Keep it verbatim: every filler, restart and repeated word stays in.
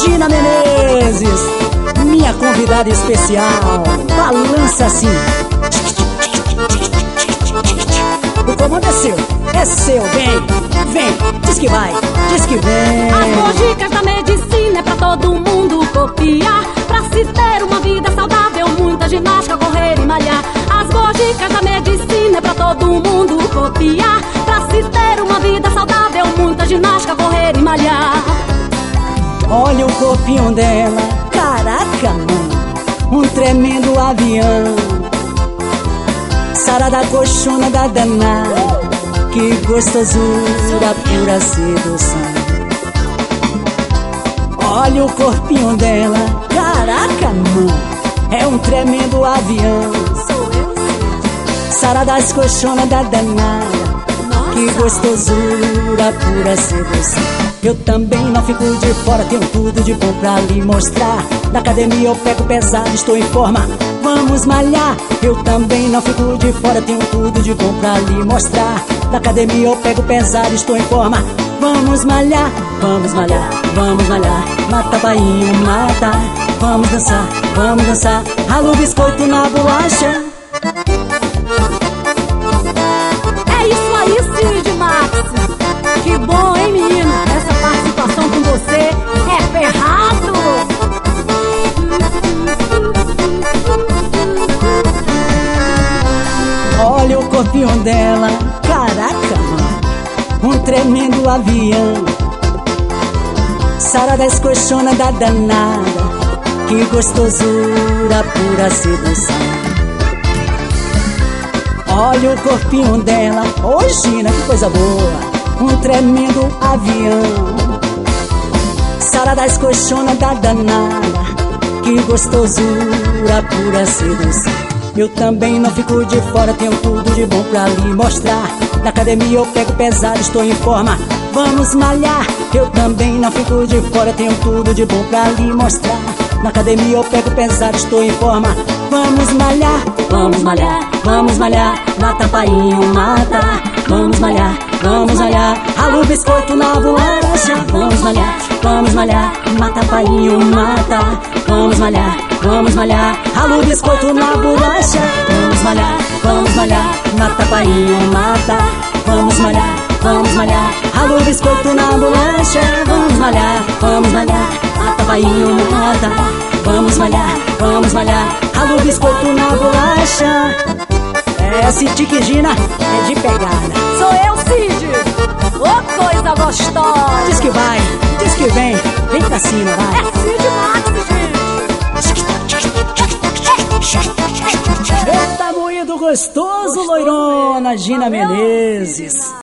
Gina Menezes, minha convidada especial. Balança assim. O comando é seu, é seu, vem, vem, diz que vai, diz que vem. As boas dicas da medicina é pra todo mundo copiar. Pra se ter uma vida saudável, muita ginástica, correr e malhar. As boas dicas da medicina é pra todo mundo copiar. Pra se ter uma vida saudável, muita ginástica, correr e malhar. Olha o corpinho dela, caraca, mano, um tremendo avião. Sarada coxona da danada, que gostosura, pura sedução. Olha o corpinho dela, caraca, mano, é um tremendo avião. Sarada coxona da danada, que gostosura, pura sedução. Eu também não fico de fora, tenho tudo de bom pra lhe mostrar. Na academia eu pego pesado, estou em forma, vamos malhar. Eu também não fico de fora, tenho tudo de bom pra lhe mostrar. Na academia eu pego pesado, estou em forma, vamos malhar. Vamos malhar, vamos malhar, mata bainho, mata. Vamos dançar, vamos dançar, rala o biscoito na bolacha. É isso aí, Cid Max. Que bom, hein, menina? Essa participação com você é ferrado. Olha o corpinho dela, caraca, mano, um tremendo avião. Sarada escoxona da danada, que gostosura, pura sedução. Olha o corpinho dela, ô Gina, que coisa boa, um tremendo avião. Sarada escoxona da danada, que gostosura, pura sedução. Eu também não fico de fora, tenho tudo de bom pra lhe mostrar. Na academia eu pego pesado, estou em forma, vamos malhar. Eu também não fico de fora, tenho tudo de bom pra lhe mostrar. Na academia eu pego pesado, estou em forma, vamos malhar. Vamos malhar, vamos malhar, mata painho, mata. Vamos malhar, vamos malhar, rala o biscoito na bolacha. Vamos malhar, vamos malhar, mata painho, mata. Vamos malhar, vamos malhar, rala o biscoito na bolacha. Vamos malhar, vamos malhar, mata painho, mata. Vamos malhar, vamos malhar, rala o biscoito na bolacha. Vamos malhar, vamos malhar, mata painho, mata. Vamos malhar, vamos malhar, rala o biscoito na bolacha. É, Cid que Gina é de pegada. Sou eu, Cid. Ô, coisa gostosa. Diz que vai, diz que vem, vem pra cima, vai. É Cid Max, gente. Eita, moído gostoso, loirona, Gina Menezes.